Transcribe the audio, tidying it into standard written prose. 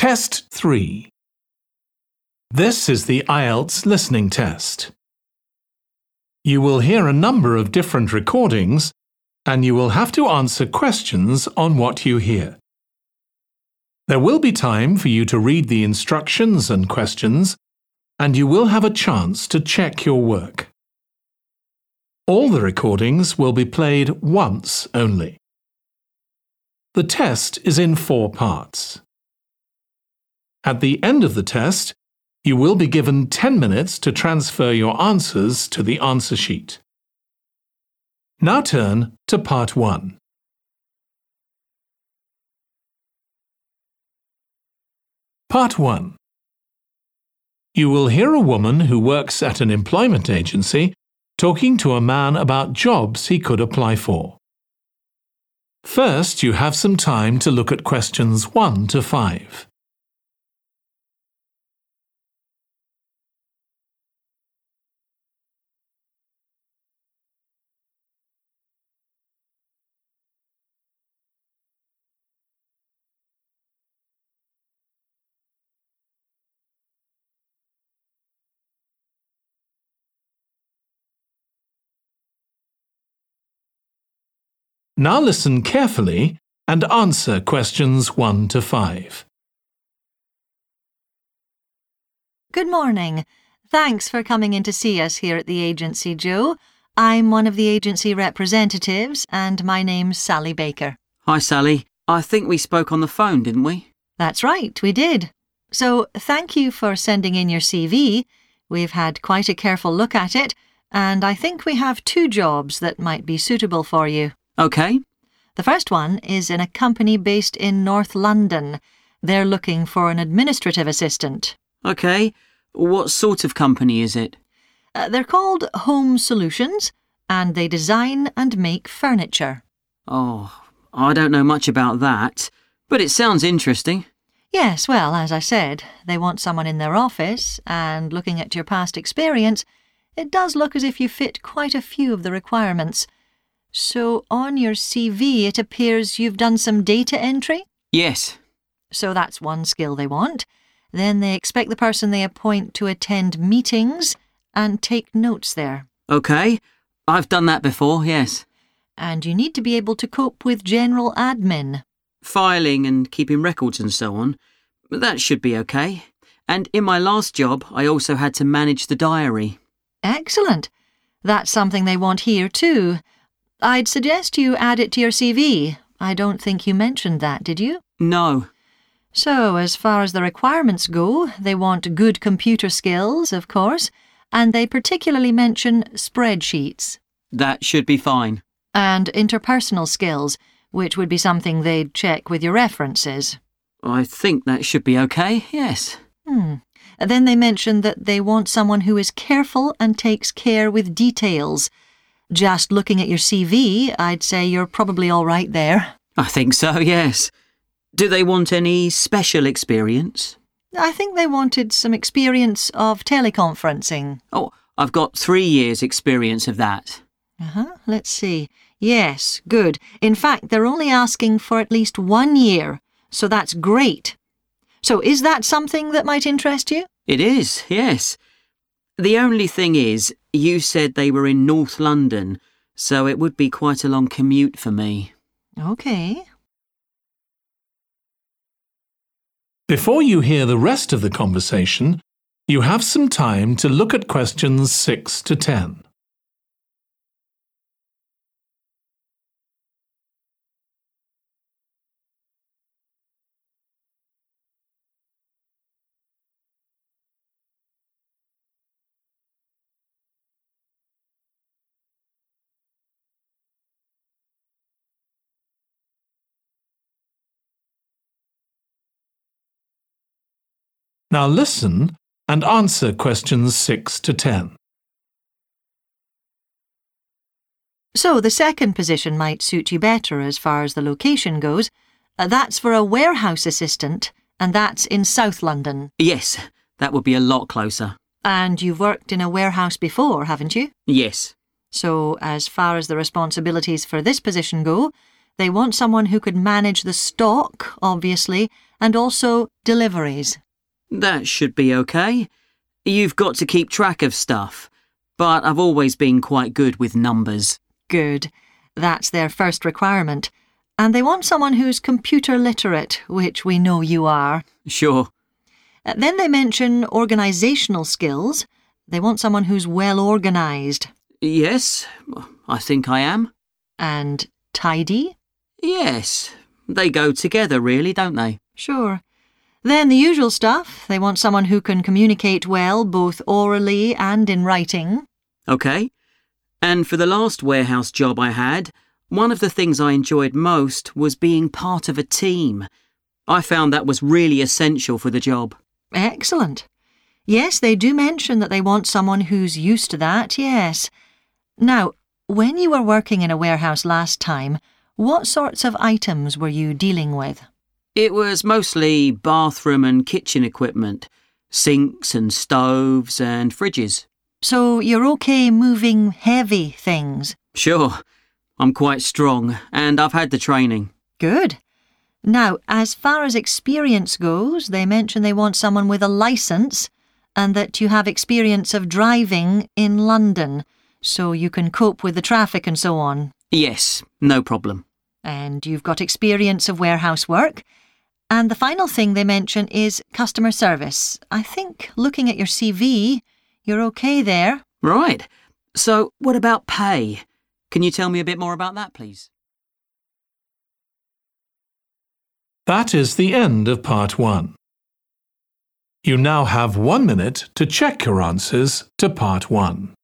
Test 3. This is the IELTS listening test. You will hear a number of different recordings and you will have to answer questions on what you hear. There will be time for you to read the instructions and questions, and you will have a chance to check your work. All the recordings will be played once only. The test is in 4 parts. At the end of the test, you will be given 10 minutes to transfer your answers to the answer sheet. Now turn to Part 1. Part 1. You will hear a woman who works at an employment agency talking to a man about jobs he could apply for. First, you have some time to look at questions 1 to 5. Now listen carefully and answer questions 1 to 5. Good morning. Thanks for coming in to see us here at the agency, Joe. I'm one of the agency representatives and my name's Sally Baker. Hi, Sally. I think we spoke on the phone, didn't we? That's right, we did. So thank you for sending in your CV. We've had quite a careful look at it and I think we have 2 jobs that might be suitable for you. OK. The first one is in a company based in North London. They're looking for an administrative assistant. OK. What sort of company is it? They're called Home Solutions, and they design and make furniture. Oh, I don't know much about that, but it sounds interesting. Yes, well, as I said, they want someone in their office, and looking at your past experience, it does look as if you fit quite a few of the requirements. So on your CV it appears you've done some data entry? Yes. So that's one skill they want. Then they expect the person they appoint to attend meetings and take notes there. OK. I've done that before, yes. And you need to be able to cope with general admin. Filing and keeping records and so on. That should be OK. And in my last job, I also had to manage the diary. Excellent. That's something they want here too. I'd suggest you add it to your CV. I don't think you mentioned that, did you? No. So, as far as the requirements go, they want good computer skills, of course, and they particularly mention spreadsheets. That should be fine. And interpersonal skills, which would be something they'd check with your references. I think that should be OK, yes. Then they mention that they want someone who is careful and takes care with details. Just looking at your CV, I'd say you're probably all right there. I think so, yes. Do they want any special experience? I think they wanted some experience of teleconferencing. Oh, I've got 3 years' experience of that. Let's see. Yes, good. In fact, they're only asking for at least 1 year, so that's great. So is that something that might interest you? It is, yes. The only thing is, you said they were in North London, so it would be quite a long commute for me. OK. Before you hear the rest of the conversation, you have some time to look at questions 6 to 10. Now listen and answer questions 6 to 10. So the second position might suit you better as far as the location goes. That's for a warehouse assistant, and that's in South London. Yes, that would be a lot closer. And you've worked in a warehouse before, haven't you? Yes. So as far as the responsibilities for this position go, they want someone who could manage the stock, obviously, and also deliveries. That should be okay. You've got to keep track of stuff, but I've always been quite good with numbers. Good. That's their first requirement. And they want someone who's computer literate, which we know you are. Sure. Then they mention organisational skills. They want someone who's well organised. Yes, I think I am. And tidy? Yes, they go together really, don't they? Sure. Then the usual stuff. They want someone who can communicate well, both orally and in writing. Okay. And for the last warehouse job I had, one of the things I enjoyed most was being part of a team. I found that was really essential for the job. Excellent. Yes, they do mention that they want someone who's used to that, yes. Now, when you were working in a warehouse last time, what sorts of items were you dealing with? It was mostly bathroom and kitchen equipment, sinks and stoves and fridges. So you're okay moving heavy things? Sure. I'm quite strong and I've had the training. Good. Now, as far as experience goes, they mention they want someone with a licence and that you have experience of driving in London, so you can cope with the traffic and so on. Yes, no problem. And you've got experience of warehouse work. And the final thing they mention is customer service. I think, looking at your CV, you're okay there. Right. So, what about pay? Can you tell me a bit more about that, please? That is the end of part 1. You now have 1 minute to check your answers to part 1.